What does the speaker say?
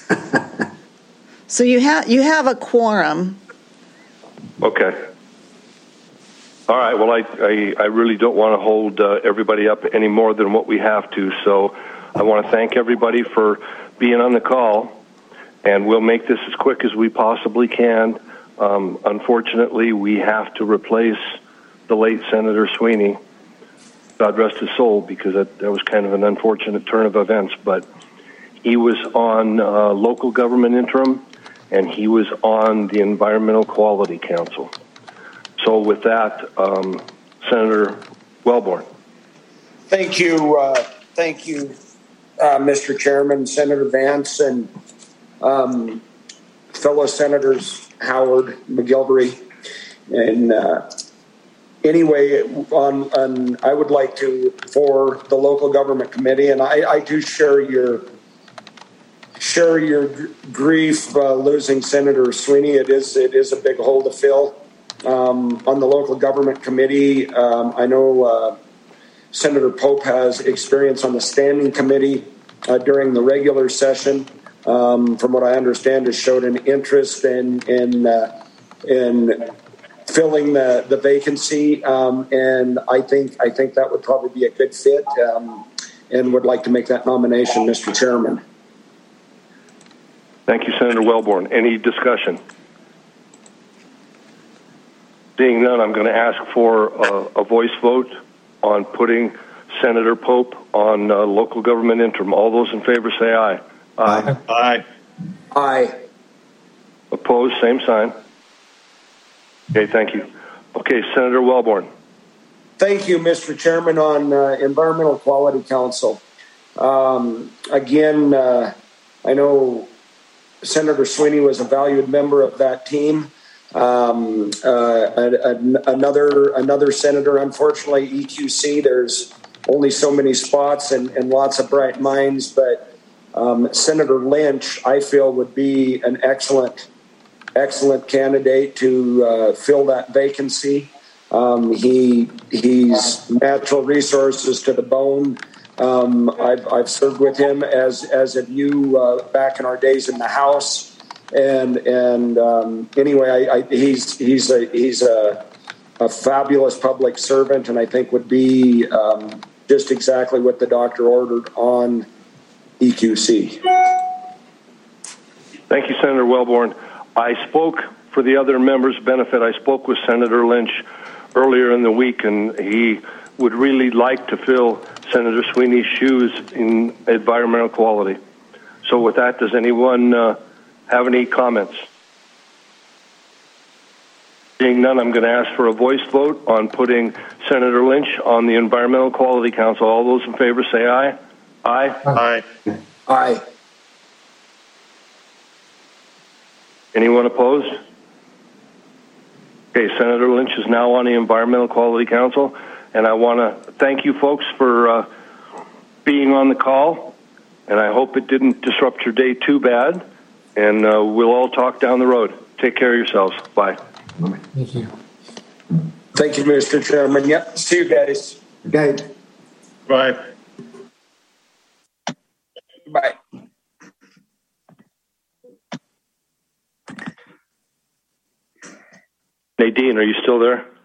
So you have a quorum. Okay. All right. Well, I really don't want to hold everybody up any more than what we have to. So I want to thank everybody for being on the call, and we'll make this as quick as we possibly can. Unfortunately, we have to replace the late Senator Sweeney. God rest his soul, because that was kind of an unfortunate turn of events. But he was on local government interim, and he was on the Environmental Quality Council. So with that, Senator Wellborn. Thank you, Mr. Chairman, Senator Vance, and fellow Senators Howard, McGilvery, and anyway, I would like to, for the local government committee, and I do share your grief losing Senator Sweeney. It is a big hole to fill. On the local government committee, I know Senator Pope has experience on the standing committee during the regular session. From what I understand, has showed an interest in filling the vacancy, and I think that would probably be a good fit, and would like to make that nomination, Mr. Chairman. Thank you, Senator Wellborn. Any discussion? Seeing none, I'm going to ask for a voice vote on putting Senator Pope on local government interim. All those in favor say aye. Aye. Aye. Aye. Opposed, same sign. Okay, thank you. Okay, Senator Wellborn. Thank you, Mr. Chairman. On Environmental Quality Council. Again, I know Senator Sweeney was a valued member of that team. Another senator, unfortunately, EQC, there's only so many spots and lots of bright minds, but Senator Lynch, I feel, would be an excellent candidate to fill that vacancy. He's natural resources to the bone. I've served with him, as have you, back in our days in the House. And anyway, he's a fabulous public servant, and I think would be just exactly what the doctor ordered on EQC. Thank you, Senator Wellborn. I spoke, for the other members' benefit, I spoke with Senator Lynch earlier in the week, and he would really like to fill Senator Sweeney's shoes in environmental quality. So with that, does anyone have any comments? Seeing none, I'm going to ask for a voice vote on putting Senator Lynch on the Environmental Quality Council. All those in favor say aye. Aye. Aye. Aye. Anyone opposed? Okay, Senator Lynch is now on the Environmental Quality Council, and I want to thank you folks for being on the call, and I hope it didn't disrupt your day too bad, and we'll all talk down the road. Take care of yourselves. Bye. Thank you. Thank you, Mr. Chairman. Yep. See you guys. Good. Bye. Bye. Nadine, are you still there?